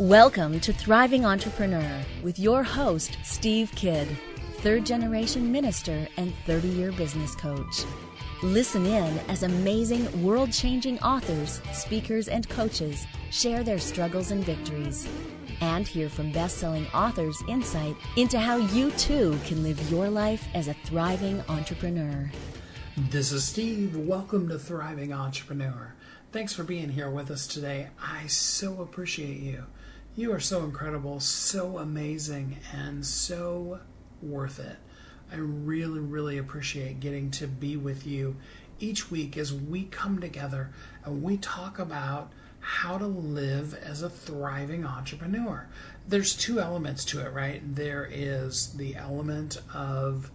Welcome to Thriving Entrepreneur with your host, Steve Kidd, third-generation minister and 30-year business coach. Listen in as amazing, world-changing authors, speakers, and coaches share their struggles and victories. And hear from best-selling authors insight into how you too can live your life as a thriving entrepreneur. This is Steve. Welcome to Thriving Entrepreneur. Thanks for being here with us today. I so appreciate you. You are so incredible, so amazing, and so worth it. I really appreciate getting to be with you each week as we come together and we talk about how to live as a thriving entrepreneur. There's two elements to it, right? There is the element of,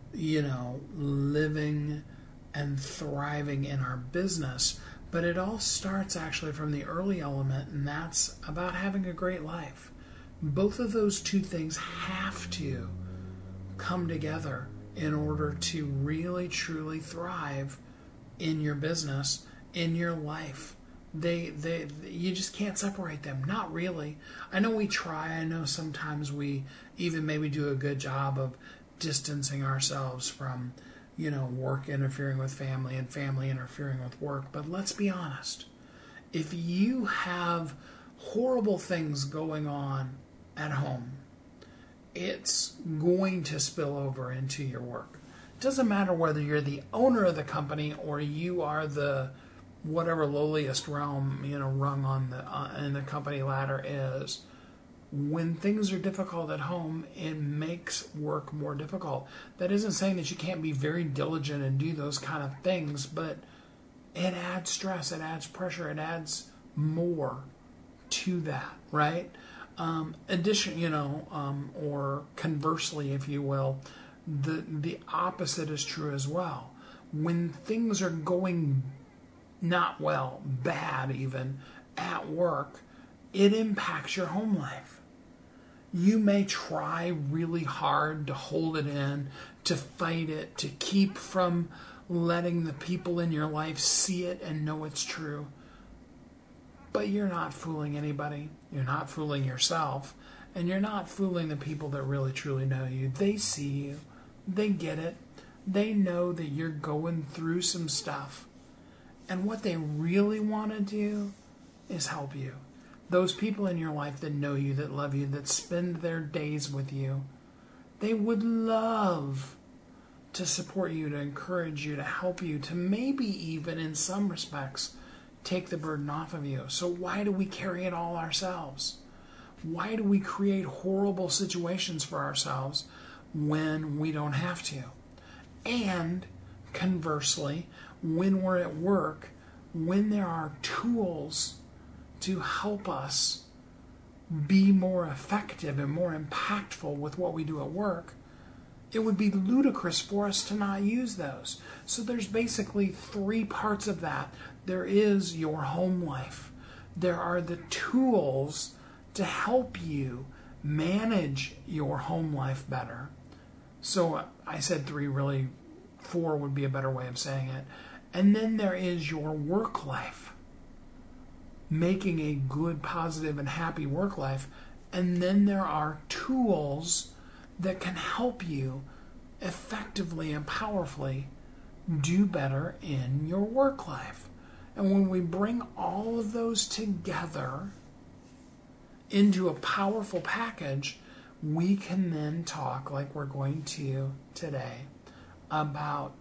living and thriving in our business, but it all starts actually from the early element, and that's about having a great life. Both of those two things have to come together in order to really truly thrive in your business, in your life. You just can't separate them. Not really. I know we try. I know sometimes we even maybe do a good job of distancing ourselves from, work interfering with family and family interfering with work. But let's be honest. If you have horrible things going on at home, it's going to spill over into your work. It doesn't matter whether you're the owner of the company or you are the whatever lowliest realm, rung on the in the company ladder is. When things are difficult at home, it makes work more difficult. That isn't saying that you can't be very diligent and do those kind of things, but it adds stress, it adds pressure, it adds more to that, right? Or conversely, if you will, the opposite is true as well. When things are going not well, bad even, at work, it impacts your home life. You may try really hard to hold it in, to fight it, to keep from letting the people in your life see it and know it's true. But you're not fooling anybody. You're not fooling yourself. And you're not fooling the people that really truly know you. They see you. They get it. They know that you're going through some stuff. And what they really want to do is help you. Those people in your life that know you, that love you, that spend their days with you, they would love to support you, to encourage you, to help you, to maybe even in some respects take the burden off of you. So why do we carry it all ourselves? Why do we create horrible situations for ourselves when we don't have to? And conversely, when we're at work, when there are tools to help us be more effective and more impactful with what we do at work, it would be ludicrous for us to not use those. So there's basically three parts of that. There is your home life. There are the tools to help you manage your home life better. So I said three, really four would be a better way of saying it. And then there is your work life. Making a good, positive, and happy work life. And then there are tools that can help you effectively and powerfully do better in your work life. And when we bring all of those together into a powerful package, we can then talk, like we're going to today, about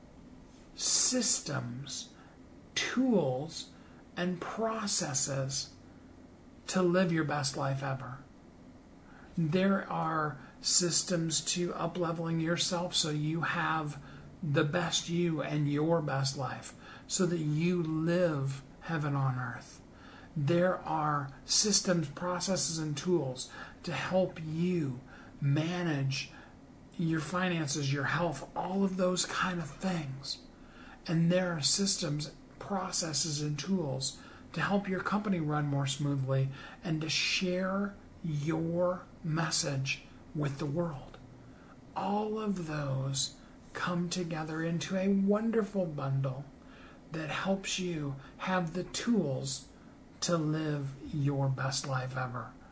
systems, tools, and processes to live your best life ever. There are systems to up-leveling yourself so you have the best you and your best life, so that you live heaven on earth. There are systems, processes, and tools to help you manage your finances, your health, all of those kind of things. And there are systems, processes, and tools to help your company run more smoothly and to share your message with the world. All of those come together into a wonderful bundle that helps you have the tools to live your best life ever.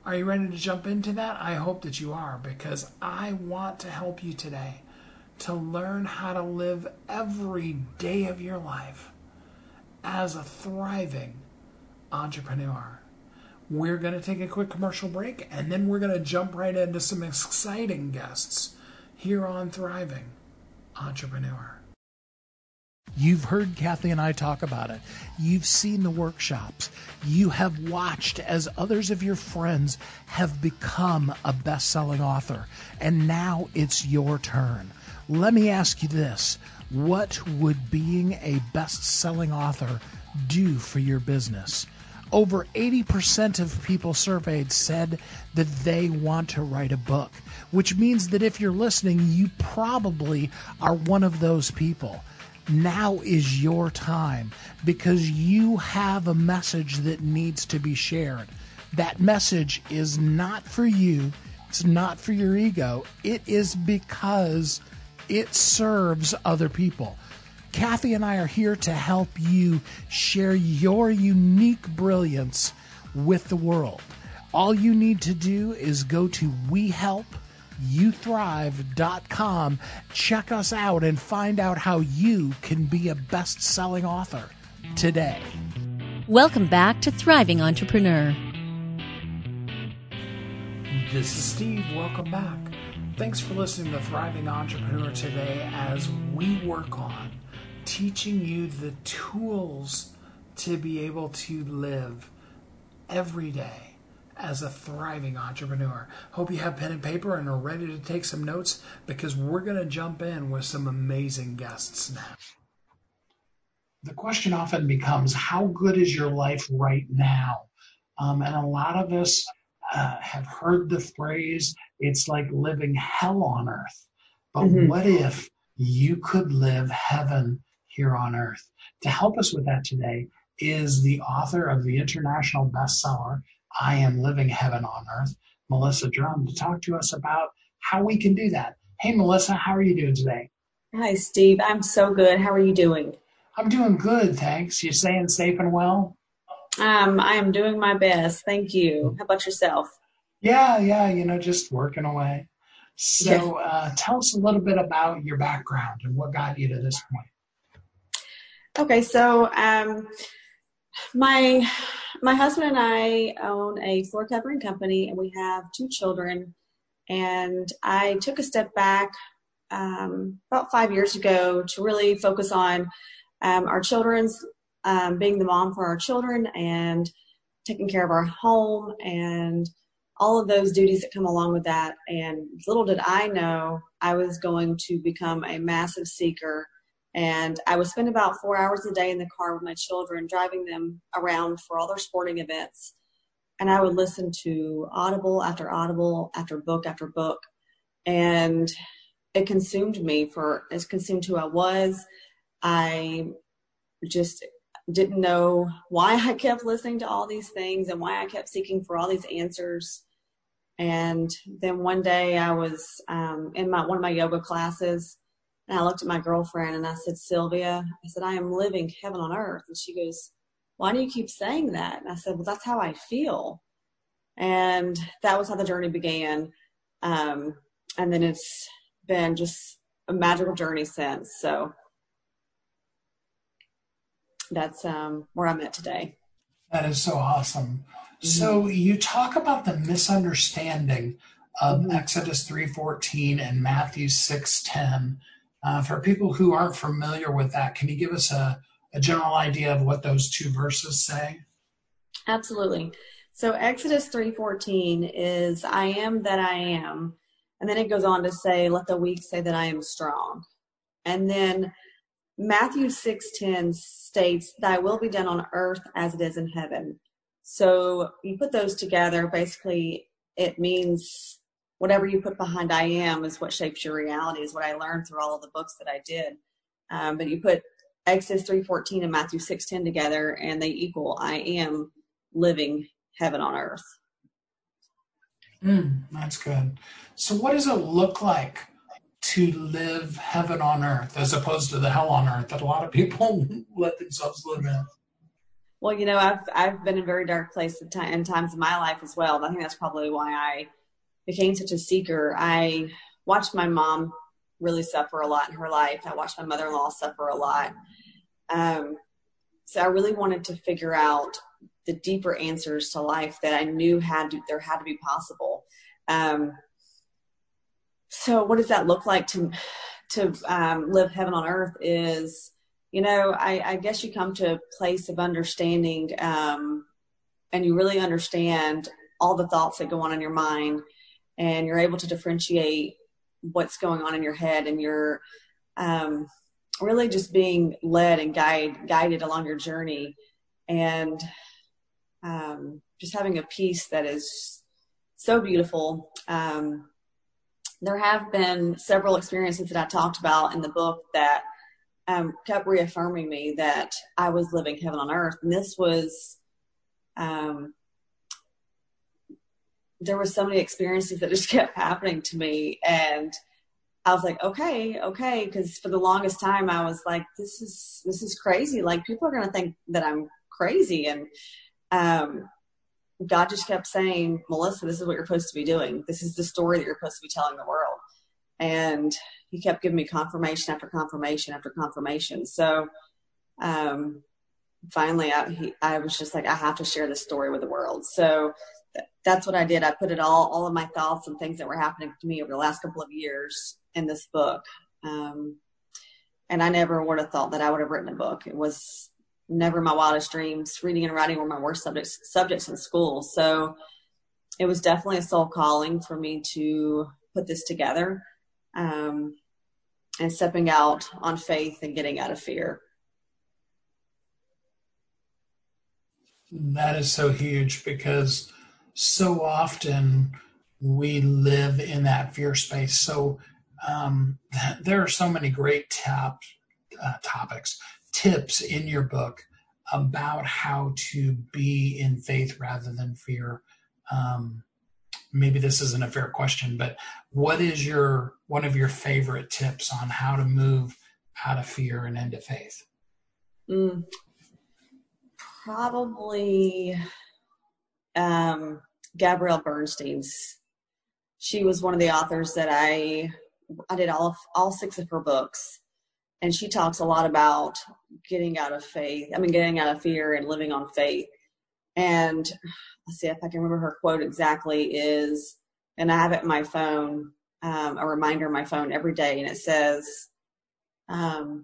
Are you ready to jump into that? I hope that you are, because I want to help you today to learn how to live every day of your life as a thriving entrepreneur. We're going to take a quick commercial break, and then we're going to jump right into some exciting guests here on Thriving Entrepreneur. You've heard Kathy and I talk about it. You've seen the workshops. You have watched as others of your friends have become a best-selling author. And now it's your turn. Let me ask you this. What would being a best-selling author do for your business? Over 80% of people surveyed said that they want to write a book, which means that if you're listening, you probably are one of those people. Now is your time, because you have a message that needs to be shared. That message is not for you. It's not for your ego. It is because it serves other people. Kathy and I are here to help you share your unique brilliance with the world. All you need to do is go to WeHelpYouThrive.com, check us out, and find out how you can be a best-selling author today. Welcome back to Thriving Entrepreneur. This is Steve. Welcome back. Thanks for listening to Thriving Entrepreneur today as we work on teaching you the tools to be able to live every day as a thriving entrepreneur. Hope you have pen and paper and are ready to take some notes, because we're going to jump in with some amazing guests now. The question often becomes, how good is your life right now? And a lot of us have heard the phrase, it's like living hell on earth. But what if you could live heaven here on earth? To help us with that today is the author of the international bestseller, I Am Living Heaven on Earth, Melissa Drum, to talk to us about how we can do that. Hey, Melissa, how are you doing today? Hi, Steve. I'm so good. How are you doing? I'm doing good, thanks. You staying safe and well? I am doing my best. Thank you. How about yourself? Yeah, just working away. So tell us a little bit about your background and what got you to this point. Okay, so my husband and I own a floor covering company, and we have 2 children. And I took a step back about 5 years ago to really focus on our children's, being the mom for our children and taking care of our home and all of those duties that come along with that. And little did I know I was going to become a massive seeker. And I would spend about 4 hours a day in the car with my children, driving them around for all their sporting events. And I would listen to audible after book after book. And it consumed me. It consumed who I was. I just didn't know why I kept listening to all these things and why I kept seeking for all these answers. And then one day I was in one of my yoga classes, and I looked at my girlfriend and I said, Sylvia, I said, I am living heaven on earth. And she goes, why do you keep saying that? And I said, well, that's how I feel. And that was how the journey began. And then it's been just a magical journey since. So that's where I'm at today. That is so awesome. So you talk about the misunderstanding of Exodus 3:14 and Matthew 6:10. For people who aren't familiar with that, can you give us a general idea of what those 2 verses say? Absolutely. So Exodus 3:14 is, I am that I am. And then it goes on to say, let the weak say that I am strong. And then Matthew 6:10 states, thy will be done on earth as it is in heaven. So you put those together, basically it means whatever you put behind I am is what shapes your reality, is what I learned through all of the books that I did. But you put Exodus 3:14 and Matthew 6:10 together, and they equal I am living heaven on earth. That's good. So what does it look like to live heaven on earth as opposed to the hell on earth that a lot of people let themselves live in? Well, I've been in a very dark place in times of my life as well. And I think that's probably why I became such a seeker. I watched my mom really suffer a lot in her life. I watched my mother-in-law suffer a lot. So I really wanted to figure out the deeper answers to life that I knew there had to be possible. So what does that look like to live heaven on earth is, I guess you come to a place of understanding, and you really understand all the thoughts that go on in your mind, and you're able to differentiate what's going on in your head, and you're really just being led and guided along your journey, and just having a peace that is so beautiful. There have been several experiences that I talked about in the book that kept reaffirming me that I was living heaven on earth. And this was, there were so many experiences that just kept happening to me. And I was like, okay. Because for the longest time I was like, this is crazy. Like, people are going to think that I'm crazy. And God just kept saying, Melissa, this is what you're supposed to be doing. This is the story that you're supposed to be telling the world. And he kept giving me confirmation after confirmation after confirmation. So finally I was just like, I have to share this story with the world. So that's what I did. I put it all of my thoughts and things that were happening to me over the last couple of years in this book. And I never would have thought that I would have written a book. It was never my wildest dreams. Reading and writing were my worst subjects in school. So it was definitely a soul calling for me to put this together, and stepping out on faith and getting out of fear. That is so huge, because so often we live in that fear space. So there are so many great tips in your book about how to be in faith rather than fear. Maybe this isn't a fair question, but what is one of your favorite tips on how to move out of fear and into faith? Probably Gabrielle Bernstein's. She was one of the authors that I did all 6 of her books. And she talks a lot about getting out of fear and living on faith. And let's see if I can remember her quote exactly and I have it in my phone, a reminder on my phone every day. And it says, oh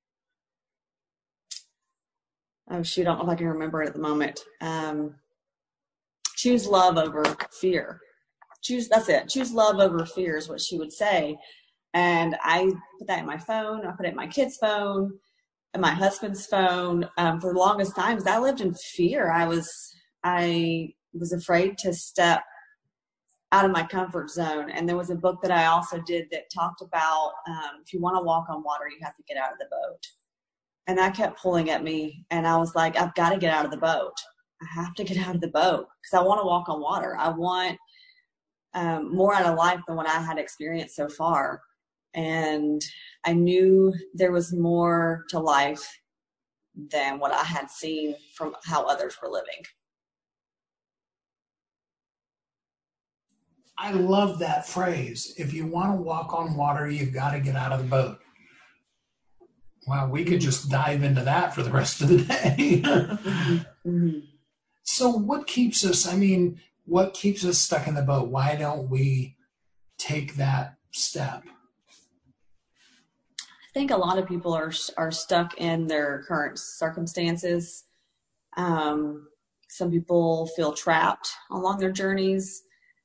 shoot, I don't know if I can remember it at the moment. Choose love over fear. That's it. Choose love over fear is what she would say. And I put that in my phone. I put it in my kid's phone and my husband's phone. For the longest times, I lived in fear. I was afraid to step out of my comfort zone. And there was a book that I also did that talked about, if you want to walk on water, you have to get out of the boat. And that kept pulling at me. And I was like, I've got to get out of the boat. I have to get out of the boat because I want to walk on water. I want more out of life than what I had experienced so far. And I knew there was more to life than what I had seen from how others were living. I love that phrase. If you want to walk on water, you've got to get out of the boat. Wow, we could just dive into that for the rest of the day. Mm-hmm. So what keeps us stuck in the boat? Why don't we take that step? I think a lot of people are stuck in their current circumstances. Some people feel trapped along their journeys.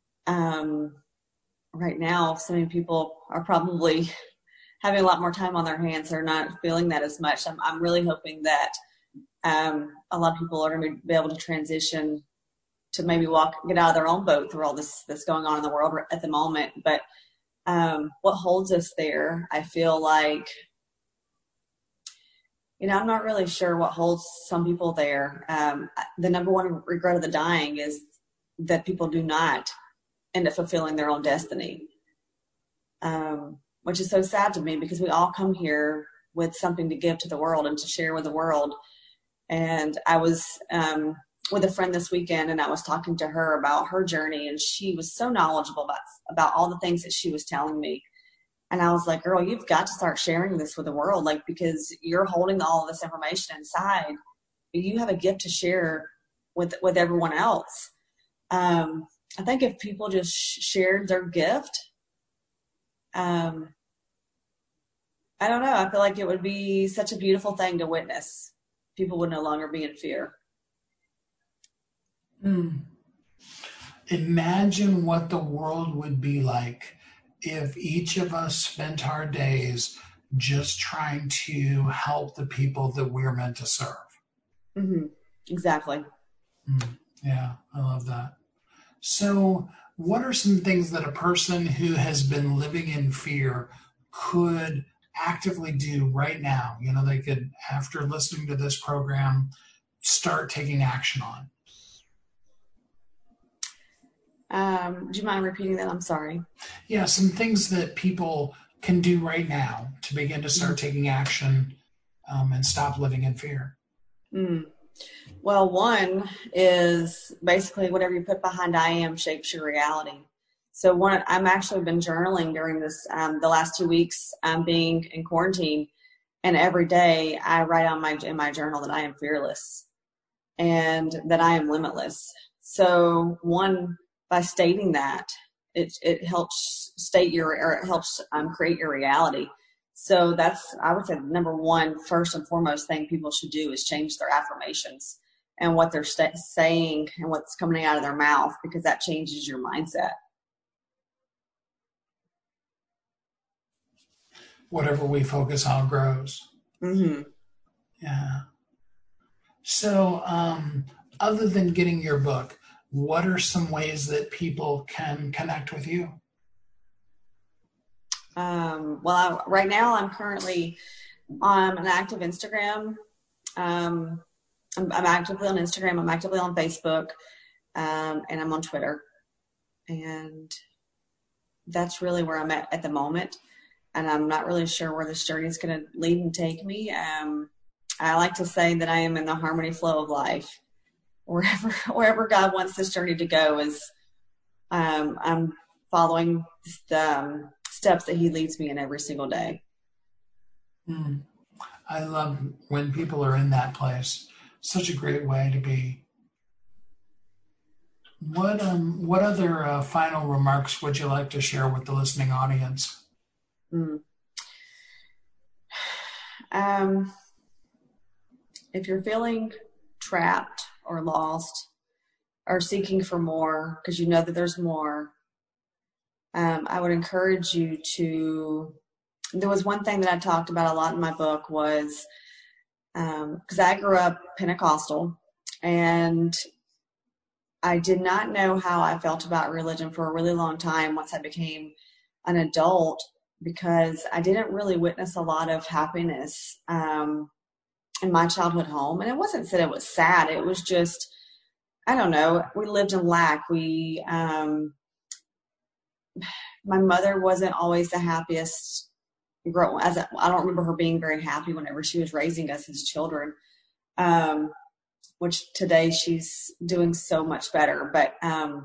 Right now, so many people are probably having a lot more time on their hands. They're not feeling that as much. I'm really hoping that a lot of people are going to be able to transition to maybe get out of their own boat through all this that's going on in the world at the moment. But what holds us there, I feel like, I'm not really sure what holds some people there. The number one regret of the dying is that people do not end up fulfilling their own destiny, which is so sad to me because we all come here with something to give to the world and to share with the world. And I was with a friend this weekend, and I was talking to her about her journey, and she was so knowledgeable about all the things that she was telling me. And I was like, girl, you've got to start sharing this with the world, like, because you're holding all of this information inside. You have a gift to share with everyone else. I think if people just shared their gift, I don't know. I feel like it would be such a beautiful thing to witness. People would no longer be in fear. Imagine what the world would be like if each of us spent our days just trying to help the people that we're meant to serve. Mm-hmm. Exactly. Yeah, I love that. So what are some things that a person who has been living in fear could actively do right now? You know, they could, after listening to this program, start taking action on. Do you mind repeating that? I'm sorry. Yeah, some things that people can do right now to begin to start taking action and stop living in fear. Well, one is basically whatever you put behind I am shapes your reality. So I'm actually been journaling during this, the last 2 weeks being in quarantine, and every day I write in my journal that I am fearless and that I am limitless. So by stating that, it helps create your reality. So that's, I would say, the number one, first and foremost thing people should do is change their affirmations and what they're saying and what's coming out of their mouth, because that changes your mindset. Whatever we focus on grows. Mm-hmm. Yeah. So other than getting your book, what are some ways that people can connect with you? Well, right now I'm currently on an active Instagram. I'm actively on Instagram. I'm actively on Facebook, and I'm on Twitter. And that's really where I'm at the moment. And I'm not really sure where this journey is going to lead and take me. I like to say that I am in the harmony flow of life. Wherever God wants this journey to go is, I'm following the steps that He leads me in every single day. I love when people are in that place. Such a great way to be. What other final remarks would you like to share with the listening audience? If you're feeling trapped or lost or seeking for more, because you know that there's more, I would encourage you there was one thing that I talked about a lot in my book was, because I grew up Pentecostal, and I did not know how I felt about religion for a really long time once I became an adult, because I didn't really witness a lot of happiness in my childhood home. And it wasn't that it was sad. It was just, I don't know, we lived in lack. My mother wasn't always the happiest I don't remember her being very happy whenever she was raising us as children, which today she's doing so much better. But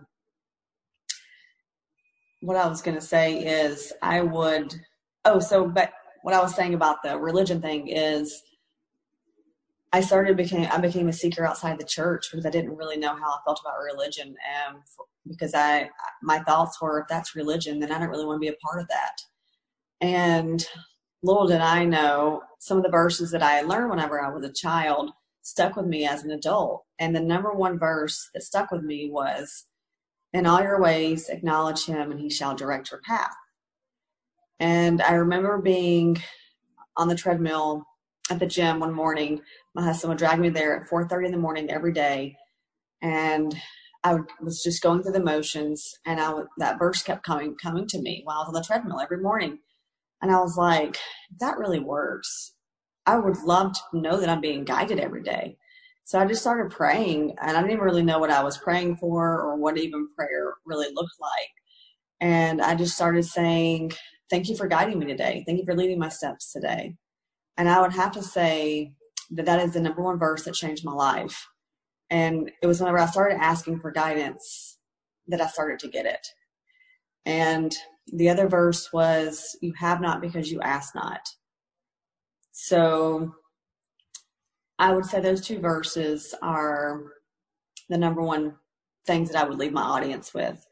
what I was going to say is but what I was saying about the religion thing is I became a seeker outside the church because I didn't really know how I felt about religion. Because my thoughts were, if that's religion, then I don't really want to be a part of that. And little did I know, some of the verses that I learned whenever I was a child stuck with me as an adult. And the number one verse that stuck with me was, in all your ways, acknowledge Him and He shall direct your path. And I remember being on the treadmill at the gym one morning. My husband would drag me there at 4:30 in the morning every day. And I was just going through the motions, and that verse kept coming to me while I was on the treadmill every morning. And I was like, that really works. I would love to know that I'm being guided every day. So I just started praying, and I didn't even really know what I was praying for or what even prayer really looked like. And I just started saying, thank you for guiding me today. Thank you for leading my steps today. And I would have to say that is the number one verse that changed my life. And it was whenever I started asking for guidance that I started to get it. And the other verse was, you have not because you ask not. So I would say those two verses are the number one things that I would leave my audience with.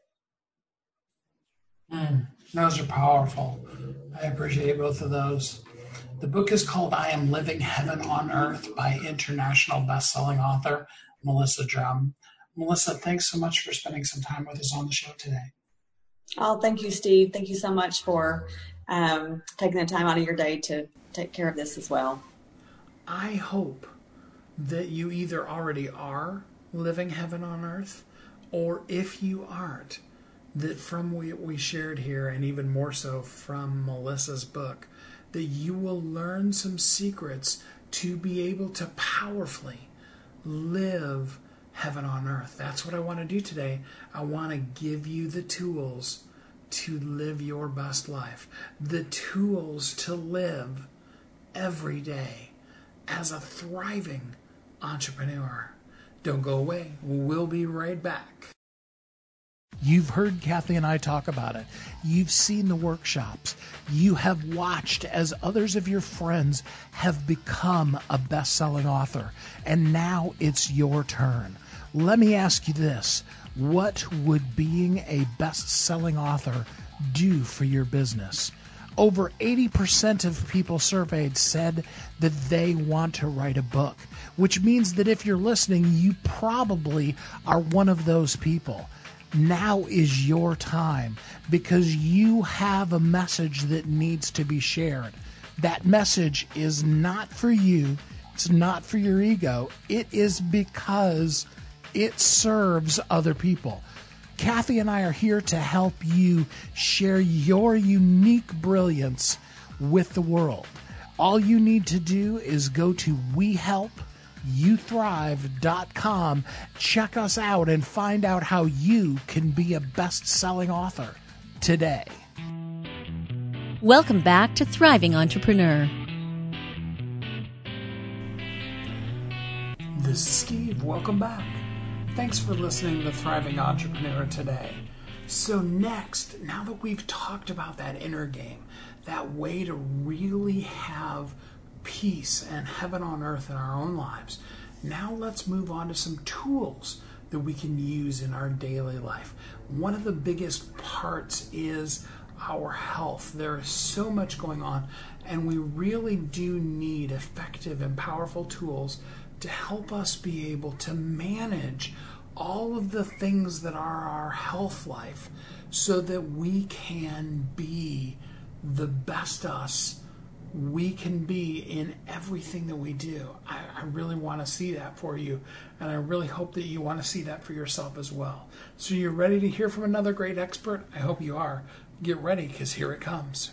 Those are powerful. I appreciate both of those. The book is called I Am Living Heaven on Earth by international best-selling author Melissa Drum. Melissa, thanks so much for spending some time with us on the show today. Oh, thank you, Steve. Thank you so much for taking the time out of your day to take care of this as well. I hope that you either already are living heaven on earth, or if you aren't, that from what we shared here, and even more so from Melissa's book, that you will learn some secrets to be able to powerfully live heaven on earth. That's what I want to do today. I want to give you the tools to live your best life, the tools to live every day as a thriving entrepreneur. Don't go away. We'll be right back. You've heard Kathy and I talk about it. You've seen the workshops. You have watched as others of your friends have become a best-selling author. And now it's your turn. Let me ask you this. What would being a best-selling author do for your business? Over 80% of people surveyed said that they want to write a book, which means that if you're listening, you probably are one of those people. Now is your time, because you have a message that needs to be shared. That message is not for you. It's not for your ego. It is because it serves other people. Kathy and I are here to help you share your unique brilliance with the world. All you need to do is go to WeHelpYouThrive.com, check us out, and find out how you can be a best-selling author today. Welcome back to Thriving Entrepreneur. This is Steve. Welcome back. Thanks for listening to Thriving Entrepreneur today. So next, now that we've talked about that inner game, that way to really have peace and heaven on earth in our own lives, now let's move on to some tools that we can use in our daily life. One of the biggest parts is our health. There is so much going on, and we really do need effective and powerful tools to help us be able to manage all of the things that are our health life so that we can be the best us we can be in everything that we do. I really want to see that for you, and I really hope that you want to see that for yourself as well. So you're ready to hear from another great expert? I hope you are. Get ready, because here it comes.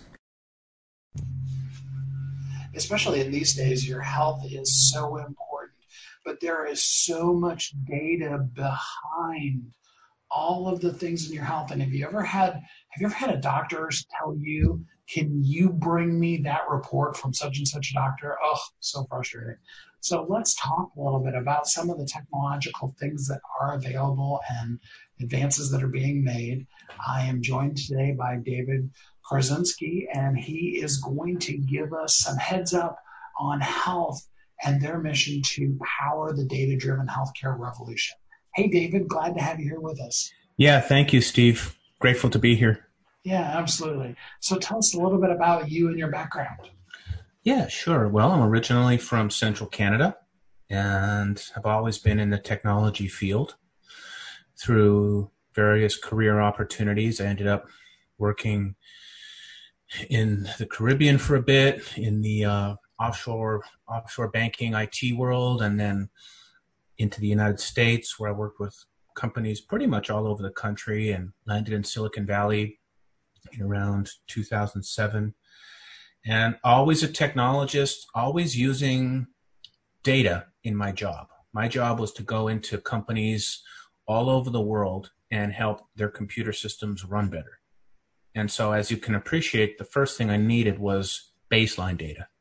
Especially in these days, your health is so important, but there is so much data behind all of the things in your health. And have you ever had a doctor tell you, can you bring me that report from such and such a doctor? Oh, so frustrating. So let's talk a little bit about some of the technological things that are available and advances that are being made. I am joined today by David Korczynski, and he is going to give us some heads up on health and their mission to power the data-driven healthcare revolution. Hey, David, glad to have you here with us. Yeah, thank you, Steve. Grateful to be here. Yeah, absolutely. So tell us a little bit about you and your background. Yeah, sure. Well, I'm originally from Central Canada and have always been in the technology field. Through various career opportunities, I ended up working in the Caribbean for a bit, in the offshore banking IT world, and then into the United States, where I worked with companies pretty much all over the country, and landed in Silicon Valley in around 2007. And always a technologist, always using data in my job. My job was to go into companies all over the world and help their computer systems run better. And so, as you can appreciate, the first thing I needed was baseline data.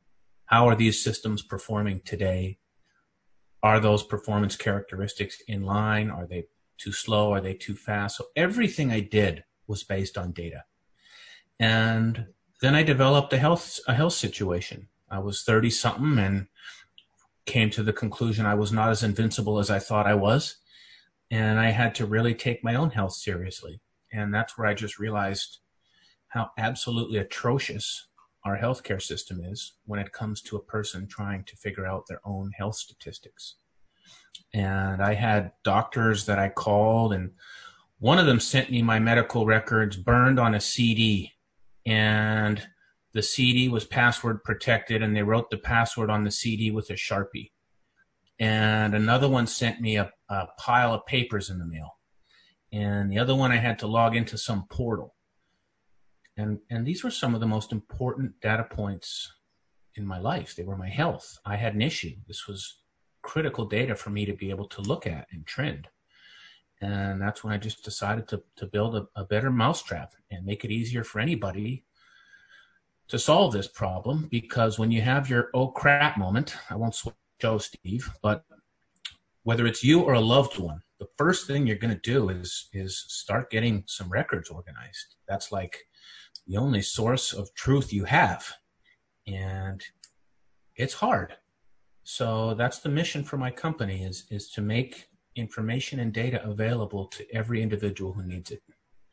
How are these systems performing today? Are those performance characteristics in line? Are they too slow? Are they too fast? So everything I did was based on data. And then I developed a health situation. I was 30 something and came to the conclusion I was not as invincible as I thought I was. And I had to really take my own health seriously. And that's where I just realized how absolutely atrocious our healthcare system is when it comes to a person trying to figure out their own health statistics. And I had doctors that I called, and one of them sent me my medical records burned on a CD, and the CD was password protected, and they wrote the password on the CD with a Sharpie. And another one sent me a pile of papers in the mail. And the other one I had to log into some portal. And these were some of the most important data points in my life. They were my health. I had an issue. This was critical data for me to be able to look at and trend. And that's when I just decided to build a better mousetrap and make it easier for anybody to solve this problem. Because when you have your oh crap moment, I won't show Steve, but whether it's you or a loved one, the first thing you're going to do is start getting some records organized. That's like the only source of truth you have. And it's hard. So that's the mission for my company is to make information and data available to every individual who needs it.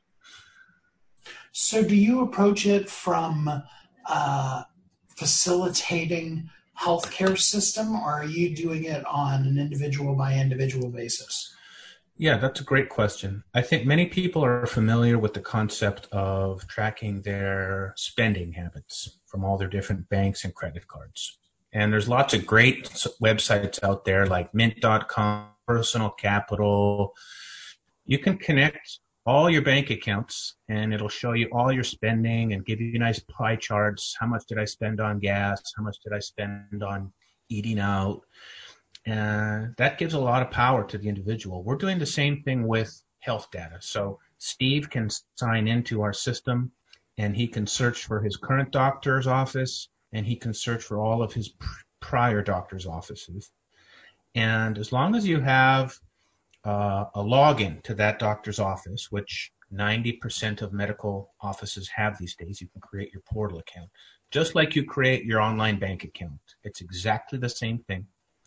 So do you approach it from facilitating healthcare system, or are you doing it on an individual by individual basis? Yeah, that's a great question. I think many people are familiar with the concept of tracking their spending habits from all their different banks and credit cards. And there's lots of great websites out there like mint.com, Personal Capital. You can connect all your bank accounts and it'll show you all your spending and give you nice pie charts. How much did I spend on gas? How much did I spend on eating out? And that gives a lot of power to the individual. We're doing the same thing with health data. So Steve can sign into our system and he can search for his current doctor's office and he can search for all of his prior doctor's offices. And as long as you have a login to that doctor's office, which 90% of medical offices have these days, you can create your portal account, just like you create your online bank account. It's exactly the same thing.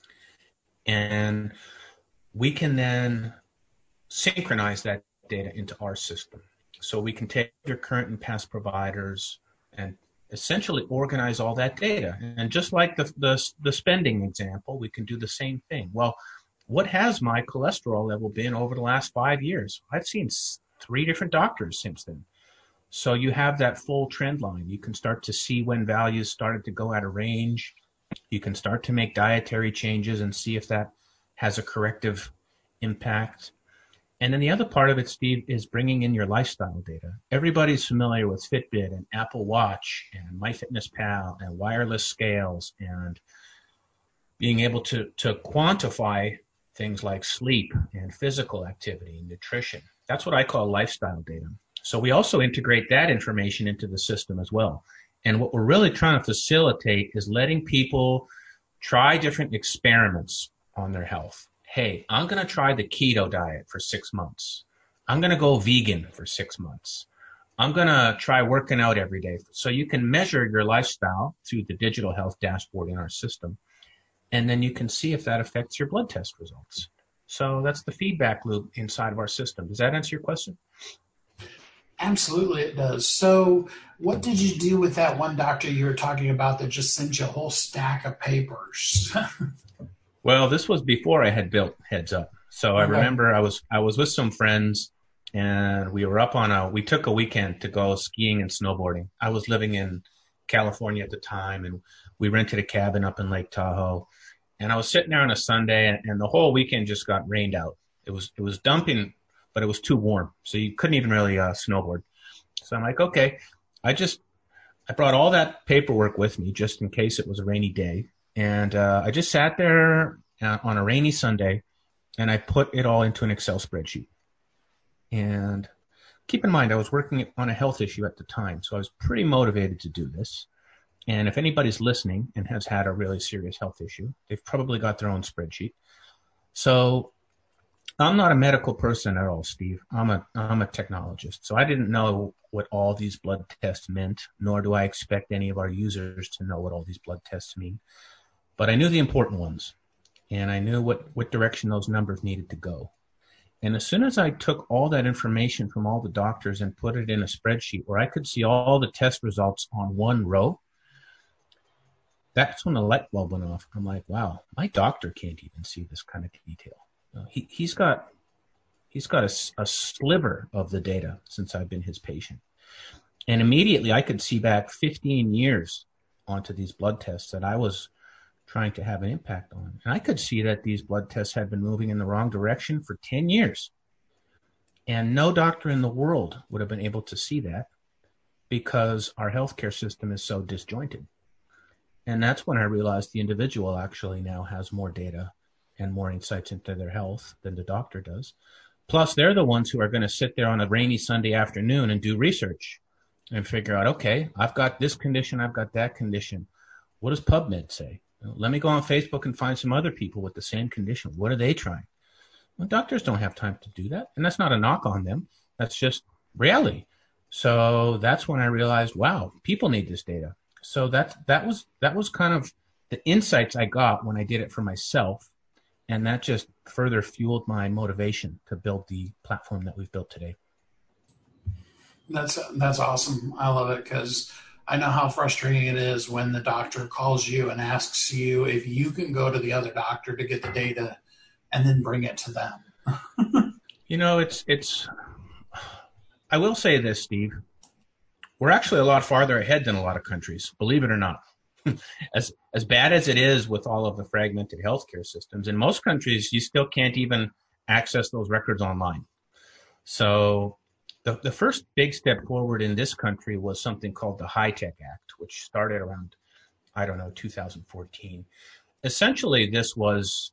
And we can then synchronize that data into our system. So we can take your current and past providers and essentially organize all that data. And just like the spending example, we can do the same thing. Well, what has my cholesterol level been over the last 5 years? I've seen 3 different doctors since then. So you have that full trend line. You can start to see when values started to go out of range. You can start to make dietary changes and see if that has a corrective impact. And then the other part of it, Steve, is bringing in your lifestyle data. Everybody's familiar with Fitbit and Apple Watch and MyFitnessPal and wireless scales and being able to quantify things like sleep and physical activity and nutrition. That's what I call lifestyle data. So we also integrate that information into the system as well. And what we're really trying to facilitate is letting people try different experiments on their health. Hey, I'm going to try the keto diet for 6 months. I'm going to go vegan for 6 months. I'm going to try working out every day. So you can measure your lifestyle through the digital health dashboard in our system. And then you can see if that affects your blood test results. So that's the feedback loop inside of our system. Does that answer your question? Absolutely, it does. So what did you do with that one doctor you were talking about that just sent you a whole stack of papers? Well, this was before I had built Heads Up. So I remember I was with some friends and we were we took a weekend to go skiing and snowboarding. I was living in California at the time and we rented a cabin up in Lake Tahoe. And I was sitting there on a Sunday and the whole weekend just got rained out. It was dumping, but it was too warm. So you couldn't even really snowboard. So I'm like, okay, I brought all that paperwork with me just in case it was a rainy day. And I just sat there on a rainy Sunday and I put it all into an Excel spreadsheet. And keep in mind, I was working on a health issue at the time. So I was pretty motivated to do this. And if anybody's listening and has had a really serious health issue, they've probably got their own spreadsheet. So I'm not a medical person at all, Steve. I'm a technologist. So I didn't know what all these blood tests meant, nor do I expect any of our users to know what all these blood tests mean. But I knew the important ones, and I knew what direction those numbers needed to go. And as soon as I took all that information from all the doctors and put it in a spreadsheet where I could see all the test results on one row, that's when the light bulb went off. I'm like, wow, my doctor can't even see this kind of detail. He's got a sliver of the data since I've been his patient. And immediately I could see back 15 years onto these blood tests that I was trying to have an impact on. And I could see that these blood tests had been moving in the wrong direction for 10 years. And no doctor in the world would have been able to see that because our healthcare system is so disjointed. And that's when I realized the individual actually now has more data and more insights into their health than the doctor does. Plus, they're the ones who are going to sit there on a rainy Sunday afternoon and do research and figure out, okay, I've got this condition, I've got that condition. What does PubMed say? Let me go on Facebook and find some other people with the same condition. What are they trying? Well, doctors don't have time to do that. And that's not a knock on them. That's just reality. So that's when I realized, wow, people need this data. So that was kind of the insights I got when I did it for myself. And that just further fueled my motivation to build the platform that we've built today. That's awesome. I love it because I know how frustrating it is when the doctor calls you and asks you if you can go to the other doctor to get the data and then bring it to them. It's I will say this, Steve. We're actually a lot farther ahead than a lot of countries, believe it or not. As bad as it is with all of the fragmented healthcare systems, in most countries, you still can't even access those records online. So the first big step forward in this country was something called the HITECH Act, which started around, 2014. Essentially, this was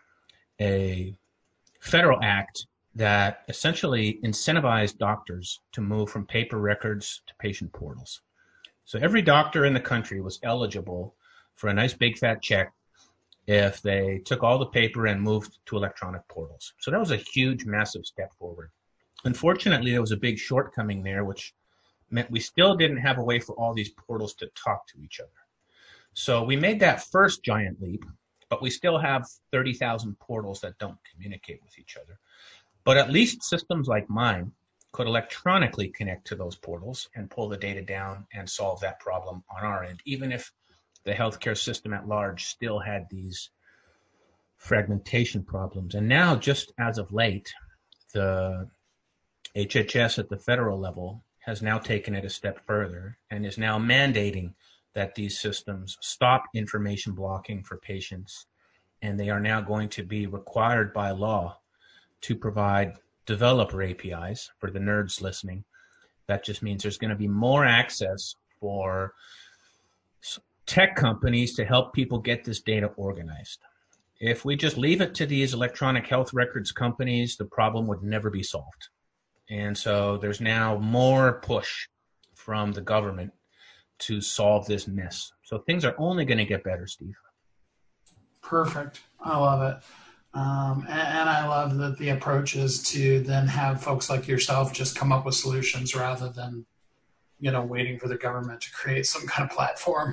a federal act that essentially incentivized doctors to move from paper records to patient portals. So every doctor in the country was eligible for a nice big fat check if they took all the paper and moved to electronic portals. So that was a huge, massive step forward. Unfortunately, there was a big shortcoming there, which meant we still didn't have a way for all these portals to talk to each other. So we made that first giant leap, but we still have 30,000 portals that don't communicate with each other. But at least systems like mine could electronically connect to those portals and pull the data down and solve that problem on our end, even if the healthcare system at large still had these fragmentation problems. And now, just as of late, the HHS at the federal level has now taken it a step further and is now mandating that these systems stop information blocking for patients, and they are now going to be required by law to provide developer APIs. For the nerds listening, that just means there's going to be more access for tech companies to help people get this data organized. If we just leave it to these electronic health records companies, the problem would never be solved. And so there's now more push from the government to solve this mess. So things are only going to get better, Steve. Perfect. I love it. And I love that the approach is to then have folks like yourself just come up with solutions rather than, waiting for the government to create some kind of platform.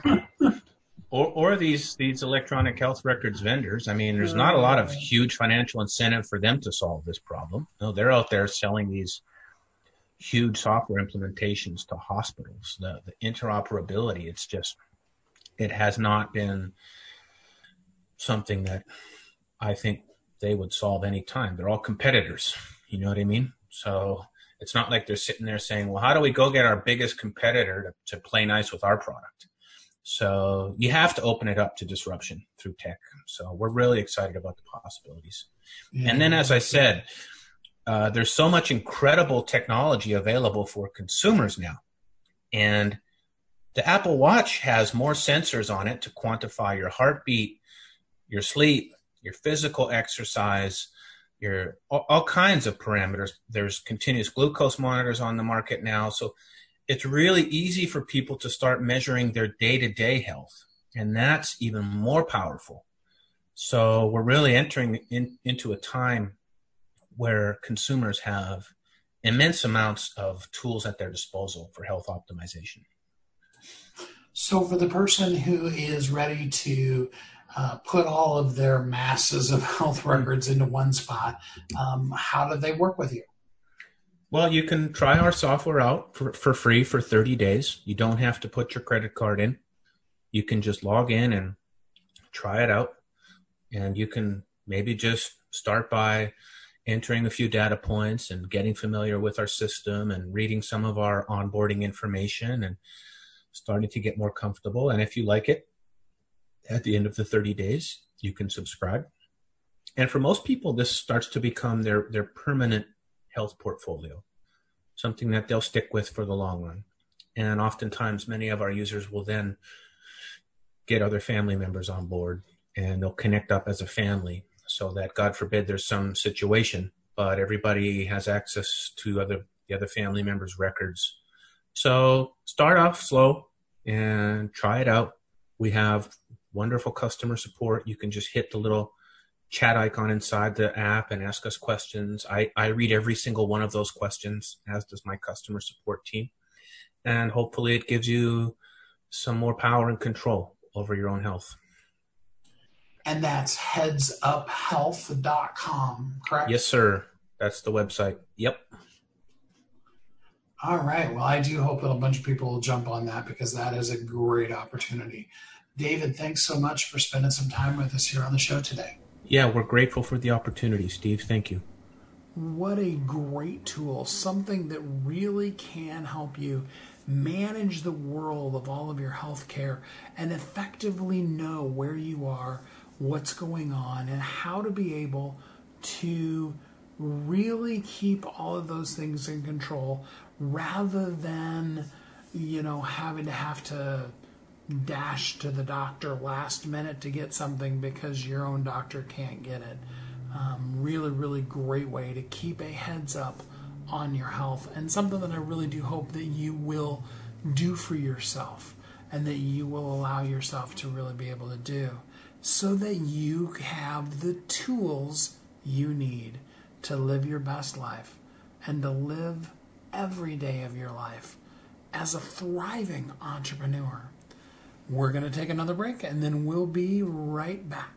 or these electronic health records vendors. I mean, there's not a lot of huge financial incentive for them to solve this problem. No, they're out there selling these huge software implementations to hospitals. The interoperability, it has not been something that I think they would solve any time. They're all competitors. You know what I mean? So it's not like they're sitting there saying, well, how do we go get our biggest competitor to play nice with our product? So you have to open it up to disruption through tech. So we're really excited about the possibilities. Yeah. And then, as I said, there's so much incredible technology available for consumers now. And the Apple Watch has more sensors on it to quantify your heartbeat, your sleep, your physical exercise, all kinds of parameters. There's continuous glucose monitors on the market now. So it's really easy for people to start measuring their day-to-day health, and that's even more powerful. So we're really entering into a time where consumers have immense amounts of tools at their disposal for health optimization. So for the person who is ready to put all of their masses of health records into one spot, how do they work with you? Well, you can try our software out for free for 30 days. You don't have to put your credit card in. You can just log in and try it out. And you can maybe just start by entering a few data points and getting familiar with our system and reading some of our onboarding information and starting to get more comfortable. And if you like it, at the end of the 30 days, you can subscribe. And for most people, this starts to become their permanent health portfolio, something that they'll stick with for the long run. And oftentimes, many of our users will then get other family members on board, and they'll connect up as a family so that, God forbid, there's some situation, but everybody has access to the other family members' records. So start off slow and try it out. We have wonderful customer support. You can just hit the little chat icon inside the app and ask us questions. I read every single one of those questions, as does my customer support team. And hopefully it gives you some more power and control over your own health. And that's headsuphealth.com, correct? Yes, sir. That's the website. Yep. All right. Well, I do hope that a bunch of people will jump on that because that is a great opportunity. David, thanks so much for spending some time with us here on the show today. Yeah, we're grateful for the opportunity, Steve. Thank you. What a great tool, something that really can help you manage the world of all of your health care and effectively know where you are, what's going on, and how to be able to really keep all of those things in control rather than, having to dash to the doctor last minute to get something because your own doctor can't get it. Really, really great way to keep a heads up on your health, and something that I really do hope that you will do for yourself and that you will allow yourself to really be able to do so that you have the tools you need to live your best life and to live every day of your life as a thriving entrepreneur. We're going to take another break, and then we'll be right back.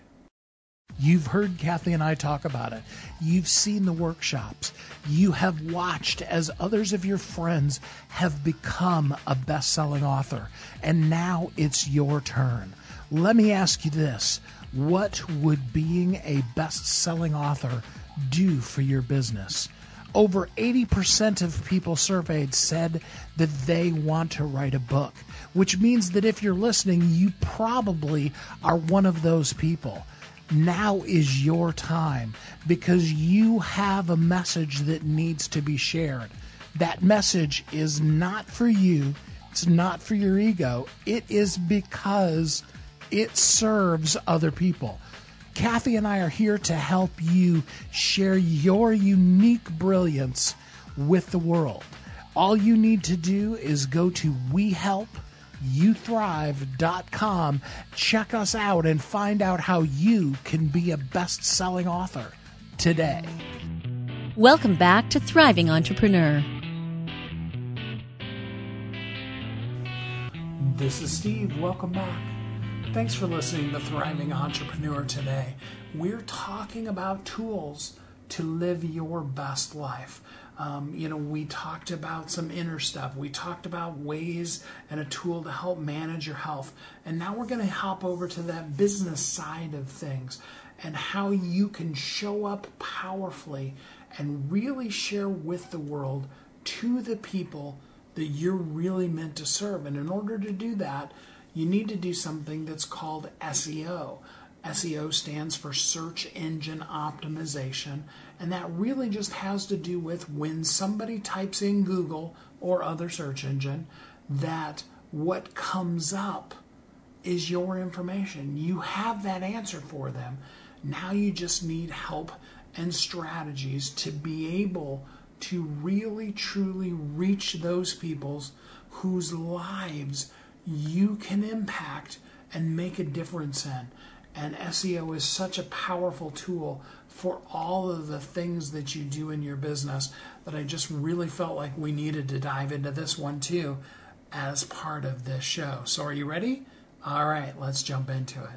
You've heard Kathy and I talk about it. You've seen the workshops. You have watched as others of your friends have become a best-selling author, and now it's your turn. Let me ask you this. What would being a best-selling author do for your business? Over 80% of people surveyed said that they want to write a book, which means that if you're listening, you probably are one of those people. Now is your time because you have a message that needs to be shared. That message is not for you. It's not for your ego. It is because it serves other people. Kathy and I are here to help you share your unique brilliance with the world. All you need to do is go to WeHelpYouThrive.com, check us out, and find out how you can be a best-selling author today. Welcome back to Thriving Entrepreneur. This is Steve. Welcome back. Thanks for listening to Thriving Entrepreneur today. We're talking about tools to live your best life. We talked about some inner stuff. We talked about ways and a tool to help manage your health. And now we're going to hop over to that business side of things and how you can show up powerfully and really share with the world to the people that you're really meant to serve. And in order to do that, you need to do something that's called SEO. SEO stands for Search Engine Optimization, and that really just has to do with when somebody types in Google or other search engine, that what comes up is your information. You have that answer for them. Now you just need help and strategies to be able to really truly reach those peoples whose lives you can impact and make a difference in. And SEO is such a powerful tool for all of the things that you do in your business that I just really felt like we needed to dive into this one too as part of this show. So are you ready? All right, let's jump into it.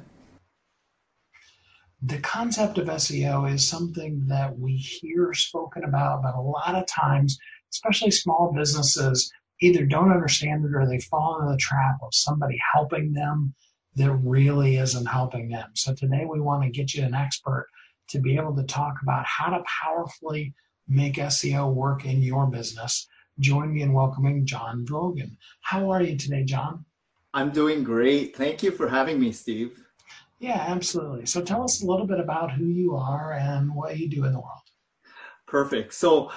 The concept of SEO is something that we hear spoken about, but a lot of times, especially small businesses, either don't understand it or they fall into the trap of somebody helping them that really isn't helping them. So today we want to get you an expert to be able to talk about how to powerfully make SEO work in your business. Join me in welcoming John Drogan. How are you today, John? I'm doing great. Thank you for having me, Steve. Yeah, absolutely. So tell us a little bit about who you are and what you do in the world. Perfect. So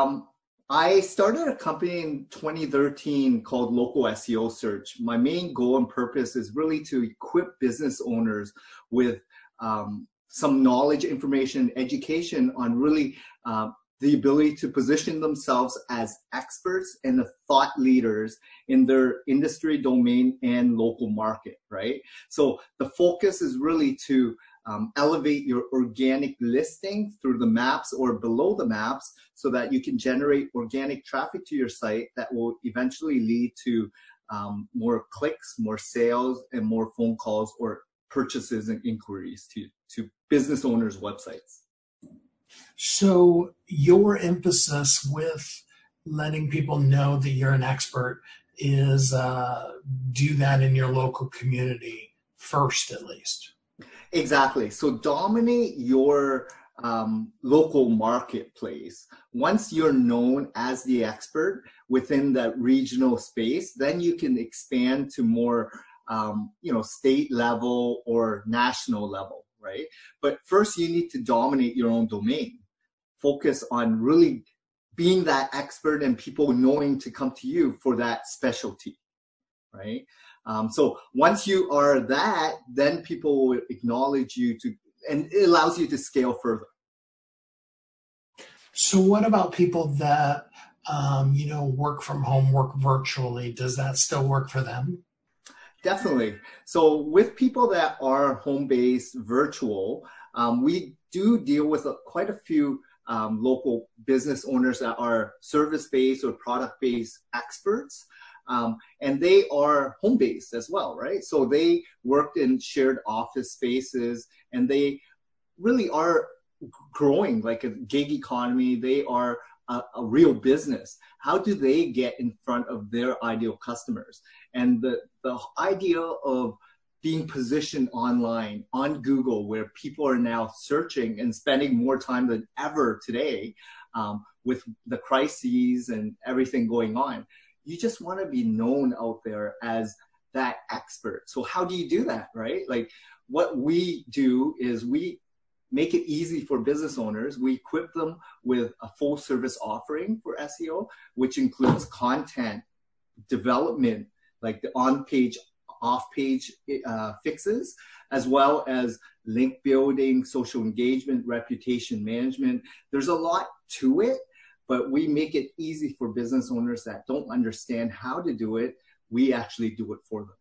I started a company in 2013 called Local SEO Search. My main goal and purpose is really to equip business owners with some knowledge, information, education on really the ability to position themselves as experts and the thought leaders in their industry, domain, and local market, right? So the focus is really to elevate your organic listing through the maps or below the maps so that you can generate organic traffic to your site that will eventually lead to more clicks, more sales, and more phone calls or purchases and inquiries to business owners' websites. So your emphasis with letting people know that you're an expert is do that in your local community first, at least. Exactly. So dominate your local marketplace. Once you're known as the expert within that regional space, then you can expand to more state level or national level, right? But first you need to dominate your own domain. Focus on really being that expert and people knowing to come to you for that specialty, right? So once you are that, then people will acknowledge you and it allows you to scale further. So what about people that, work from home, work virtually? Does that still work for them? Definitely. So with people that are home-based virtual, we do deal with quite a few local business owners that are service-based or product-based experts. And they are home-based as well, right? So they worked in shared office spaces and they really are growing like a gig economy. They are a real business. How do they get in front of their ideal customers? And the idea of being positioned online on Google, where people are now searching and spending more time than ever today with the crises and everything going on. You just want to be known out there as that expert. So how do you do that, right? Like what we do is we make it easy for business owners. We equip them with a full service offering for SEO, which includes content development, like the on-page, off-page fixes, as well as link building, social engagement, reputation management. There's a lot to it, but we make it easy for business owners that don't understand how to do it. We actually do it for them.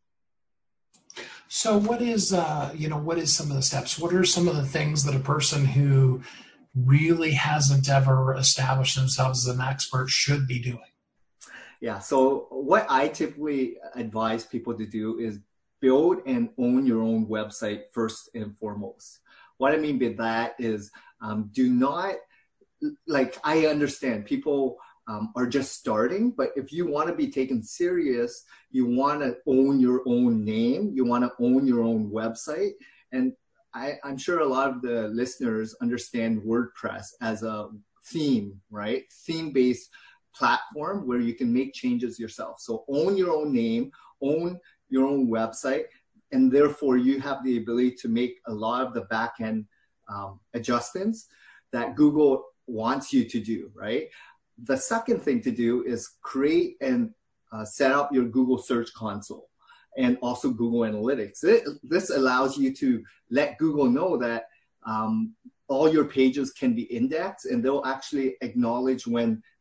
So what is some of the steps? What are some of the things that a person who really hasn't ever established themselves as an expert should be doing? Yeah, so what I typically advise people to do is build and own your own website first and foremost. What I mean by that is do not, like, I understand people are just starting, but if you want to be taken serious, you want to own your own name, you want to own your own website. And I'm sure a lot of the listeners understand WordPress as a theme, right? Theme-based platform where you can make changes yourself. So own your own name, own your own website, and therefore you have the ability to make a lot of the back-end adjustments that Google wants you to do, right? The second thing to do is create and set up your Google Search Console and also Google Analytics. This allows you to let Google know that all your pages can be indexed, and they'll actually acknowledge when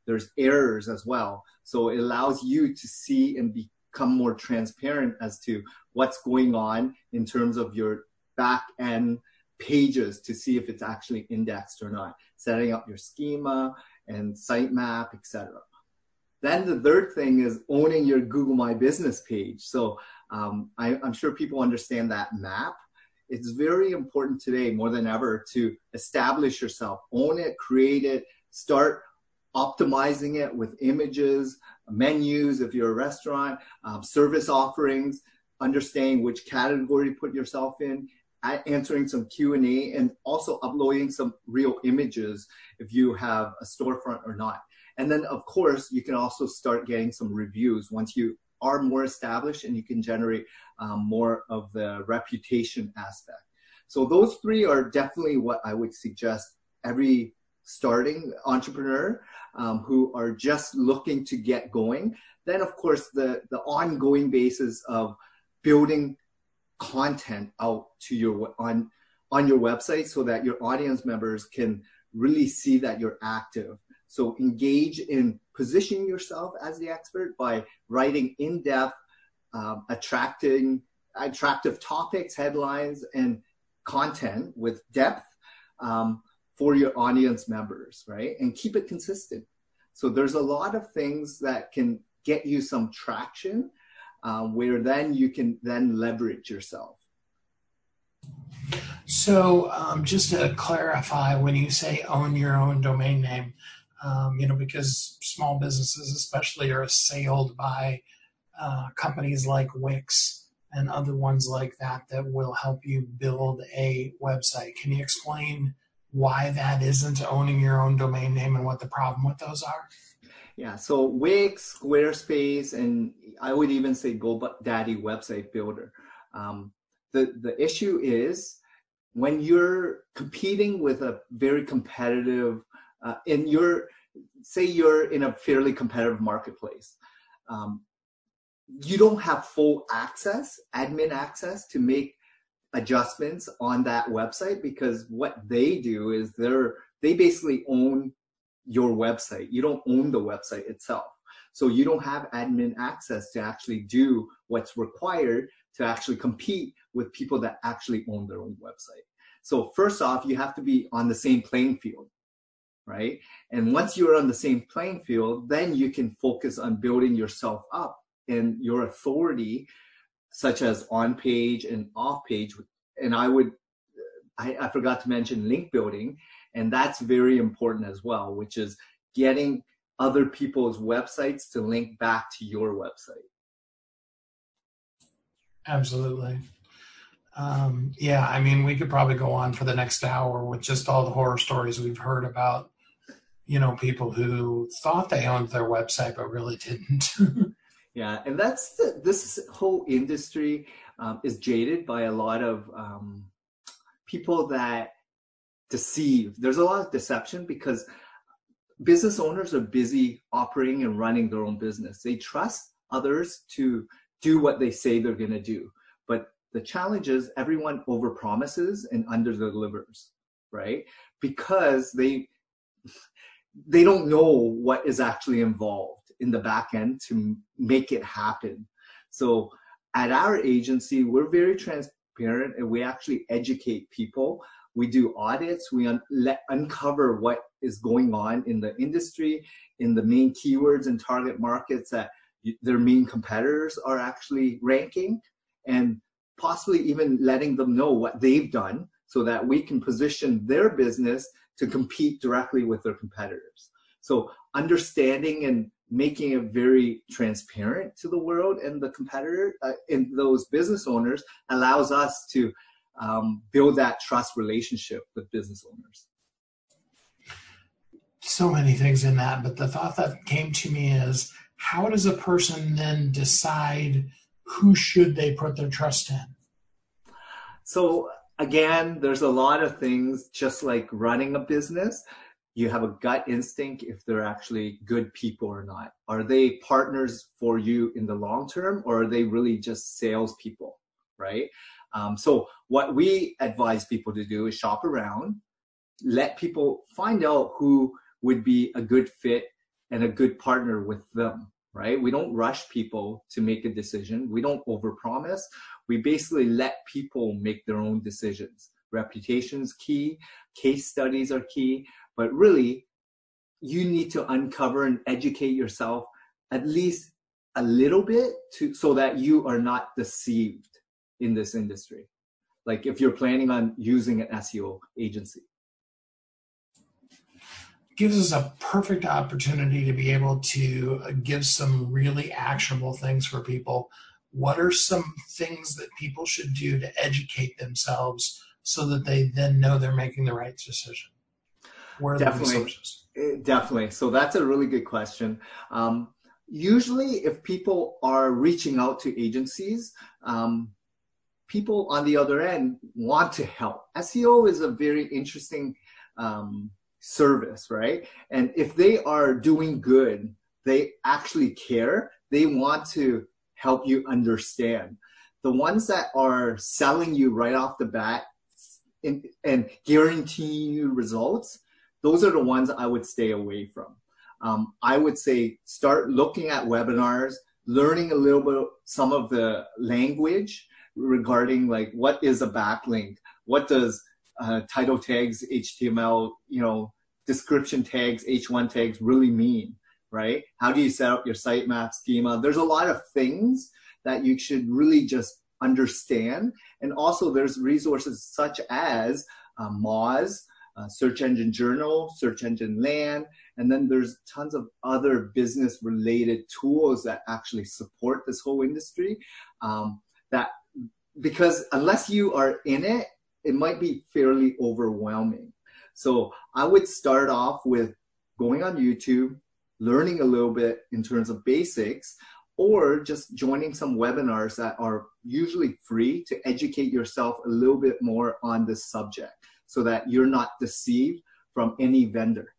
there's errors as well. So it allows you to see and become more transparent as to what's going on in terms of your back end pages to see if it's actually indexed or not, setting up your schema and sitemap, etc. Then the third thing is owning your Google My Business page. So I'm sure people understand that map. It's very important today more than ever to establish yourself, own it, create it, start optimizing it with images, menus if you're a restaurant, service offerings, understanding which category to put yourself in, answering some Q&A, and also uploading some real images if you have a storefront or not. And then, of course, you can also start getting some reviews once you are more established and you can generate more of the reputation aspect. So those three are definitely what I would suggest every starting entrepreneur who are just looking to get going. Then, of course, the ongoing basis of building content out to your on your website so that your audience members can really see that you're active. So engage in positioning yourself as the expert by writing in-depth, attractive topics, headlines, and content with depth for your audience members, right? And keep it consistent. So there's a lot of things that can get you some traction where then you can then leverage yourself. So just to clarify, when you say own your own domain name, because small businesses especially are assailed by companies like Wix and other ones like that will help you build a website. Can you explain why that isn't owning your own domain name and what the problem with those are? Yeah, so Wix, Squarespace, and I would even say GoDaddy Website Builder. The issue is when you're competing with a very competitive, say you're in a fairly competitive marketplace, you don't have full access, admin access to make adjustments on that website, because what they do is they basically own your website. You don't own the website itself. So you don't have admin access to actually do what's required to actually compete with people that actually own their own website. So first off, you have to be on the same playing field, right? And once you're on the same playing field, then you can focus on building yourself up and your authority, such as on page and off page. And I forgot to mention link building, and that's very important as well, which is getting other people's websites to link back to your website. Absolutely. We could probably go on for the next hour with just all the horror stories we've heard about, people who thought they owned their website but really didn't. Yeah, and this whole industry is jaded by a lot of people that deceive. There's a lot of deception because business owners are busy operating and running their own business. They trust others to do what they say they're going to do. But the challenge is everyone overpromises and underdelivers, right? Because they don't know what is actually involved in the back end to make it happen. So at our agency, we're very transparent and we actually educate people. We do audits. We uncover what is going on in the industry, in the main keywords and target markets that their main competitors are actually ranking, and possibly even letting them know what they've done so that we can position their business to compete directly with their competitors. So understanding and making it very transparent to the world and the competitor and those business owners allows us to build that trust relationship with business owners. So many things in that, but the thought that came to me is, how does a person then decide who should they put their trust in? So again, there's a lot of things, just like running a business. You have a gut instinct if they're actually good people or not. Are they partners for you in the long term, or are they really just salespeople, right? So what we advise people to do is shop around, let people find out who would be a good fit and a good partner with them, right? We don't rush people to make a decision. We don't overpromise. We basically let people make their own decisions. Reputation's key, case studies are key, but really you need to uncover and educate yourself at least a little bit so that you are not deceived in this industry. Like if you're planning on using an SEO agency. Gives us a perfect opportunity to be able to give some really actionable things for people. What are some things that people should do to educate themselves so that they then know they're making the right decision? Where are the resources? Definitely. So that's a really good question. Usually if people are reaching out to agencies, people on the other end want to help. SEO is a very interesting service, right? And if they are doing good, they actually care. They want to help you understand. The ones that are selling you right off the bat and guaranteeing you results, those are the ones I would stay away from. I would say start looking at webinars, learning a little bit some of the language regarding like what is a backlink, what does title tags, HTML, description tags, H1 tags really mean, right? How do you set up your sitemap schema? There's a lot of things that you should really just understand. And also there's resources such as Moz, Search Engine Journal, Search Engine Land, and then there's tons of other business related tools that actually support this whole industry. Because unless you are in it, it might be fairly overwhelming. So I would start off with going on YouTube, learning a little bit in terms of basics, or just joining some webinars that are usually free to educate yourself a little bit more on this subject so that you're not deceived from any vendor.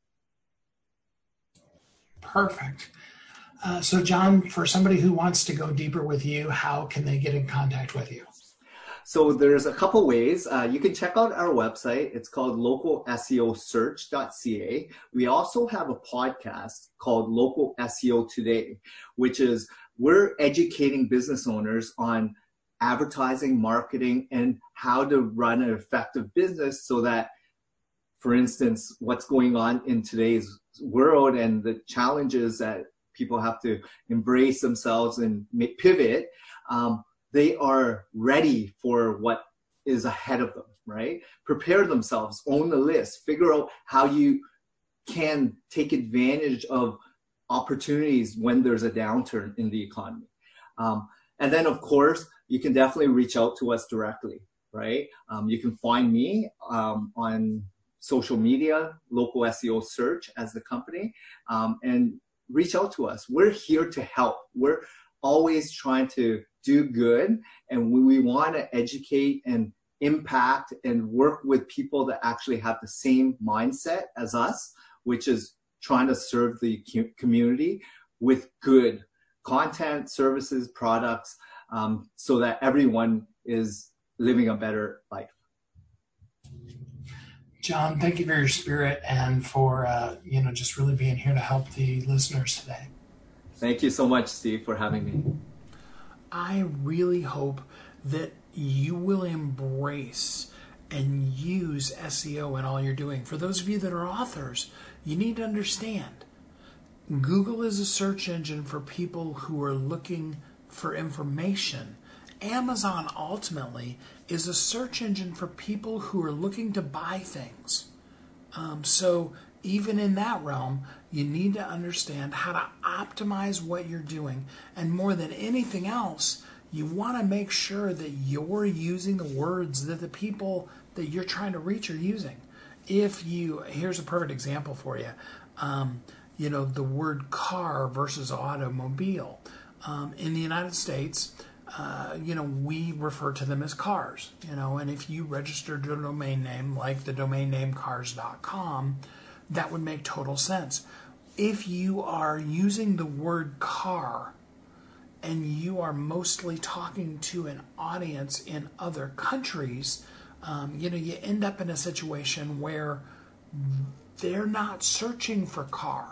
Perfect. So John, for somebody who wants to go deeper with you, how can they get in contact with you? So there's a couple ways. You can check out our website. It's called localseosearch.ca. We also have a podcast called Local SEO Today, which is we're educating business owners on advertising, marketing, and how to run an effective business so that, for instance, what's going on in today's world and the challenges that people have to embrace themselves and pivot, they are ready for what is ahead of them, right? Prepare themselves, own the list, figure out how you can take advantage of opportunities when there's a downturn in the economy. And then, of course, you can definitely reach out to us directly, right? You can find me on social media, Local SEO Search as the company, and reach out to us. We're here to help. We're always trying to do good, and we want to educate and impact and work with people that actually have the same mindset as us, which is trying to serve the community with good content, services, products, so that everyone is living a better life. John, thank you for your spirit and for just really being here to help the listeners today. Thank you so much, Steve, for having me. I really hope that you will embrace and use SEO in all you're doing. For those of you that are authors, you need to understand Google is a search engine for people who are looking for information. Amazon ultimately is a search engine for people who are looking to buy things. So even in that realm, you need to understand how to optimize what you're doing. And more than anything else, you want to make sure that you're using the words that the people that you're trying to reach are using. Here's a perfect example for you. The word car versus automobile. In the United States, we refer to them as cars, and if you registered a domain name like the domain name cars.com, that would make total sense. If you are using the word car and you are mostly talking to an audience in other countries, you end up in a situation where they're not searching for car.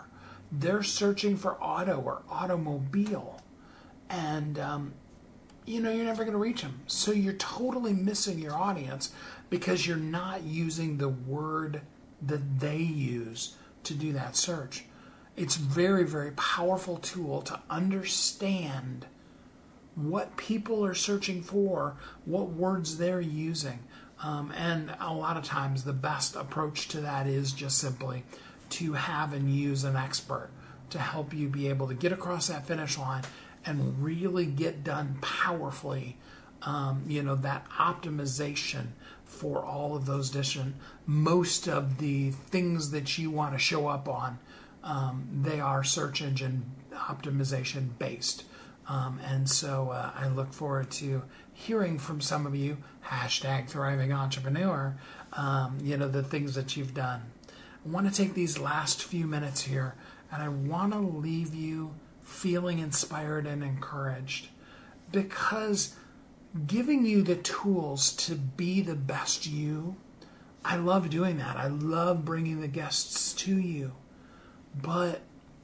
they're searching for auto or automobile, and you're never going to reach them. So you're totally missing your audience because you're not using the word that they use to do that search. It's a very, very powerful tool to understand what people are searching for, what words they're using. And a lot of times the best approach to that is just simply to have and use an expert to help you be able to get across that finish line and really get done powerfully, that optimization for all of those most of the things that you want to show up on, they are search engine optimization based. And so I look forward to hearing from some of you, #Thriving Entrepreneur, the things that you've done. I want to take these last few minutes here, and I want to leave you feeling inspired and encouraged, because giving you the tools to be the best you, I love doing that. I love bringing the guests to you. But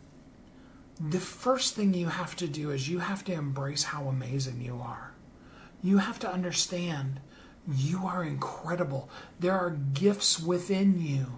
the first thing you have to do is you have to embrace how amazing you are. You have to understand you are incredible. There are gifts within you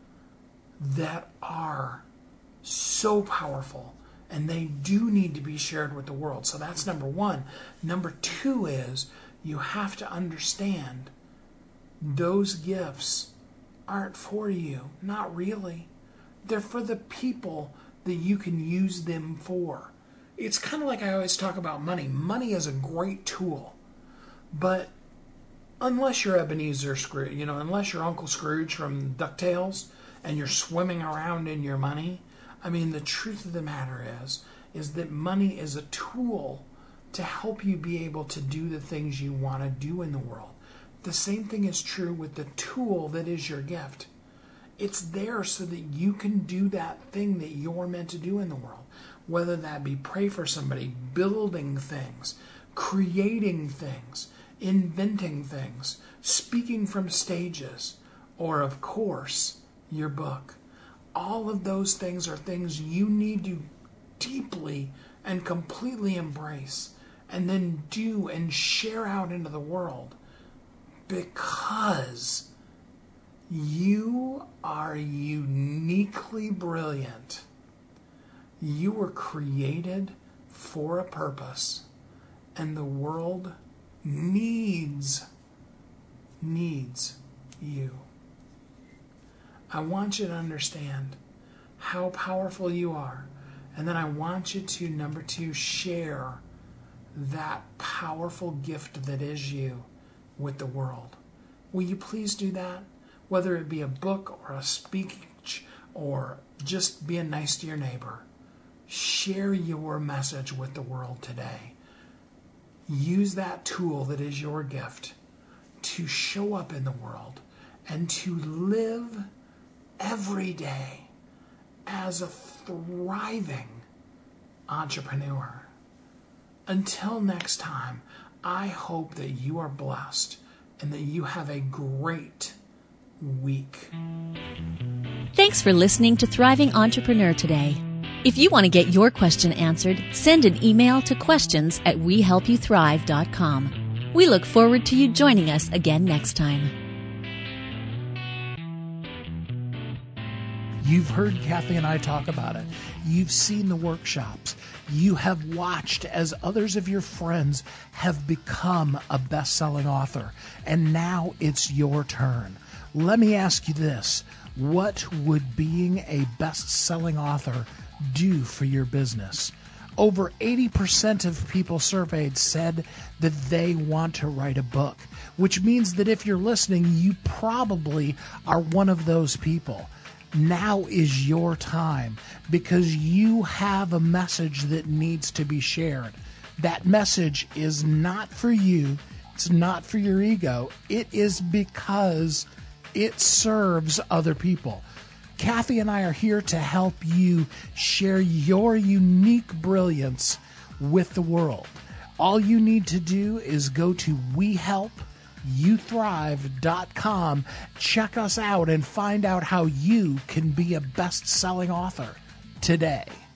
that are so powerful, and they do need to be shared with the world. So that's number one. Number two is you have to understand those gifts aren't for you. Not really. They're for the people that you can use them for. It's kind of like I always talk about money. Money is a great tool, but unless you're Ebenezer Scrooge, unless you're Uncle Scrooge from DuckTales and you're swimming around in your money, the truth of the matter is that money is a tool to help you be able to do the things you want to do in the world. The same thing is true with the tool that is your gift. It's there so that you can do that thing that you're meant to do in the world, whether that be pray for somebody, building things, creating things, inventing things, speaking from stages, or, of course, your book. All of those things are things you need to deeply and completely embrace and then do and share out into the world, because you are uniquely brilliant. You were created for a purpose, and the world needs you. I want you to understand how powerful you are, and then I want you to, number two, share that powerful gift that is you with the world. Will you please do that? Whether it be a book or a speech or just being nice to your neighbor, share your message with the world today. Use that tool that is your gift to show up in the world and to live every day as a thriving entrepreneur. Until next time, I hope that you are blessed and that you have a great week. Thanks for listening to Thriving Entrepreneur today. If you want to get your question answered, send an email to questions@wehelpyouthrive.com. We look forward to you joining us again next time. You've heard Kathy and I talk about it. You've seen the workshops. You have watched as others of your friends have become a best-selling author. And now it's your turn. Let me ask you this. What would being a best-selling author do for your business? Over 80% of people surveyed said that they want to write a book, which means that if you're listening, you probably are one of those people. Now is your time, because you have a message that needs to be shared. That message is not for you. It's not for your ego. It is because it serves other people. Kathy and I are here to help you share your unique brilliance with the world. All you need to do is go to wehelpyouthrive.com, check us out, and find out how you can be a best-selling author. today.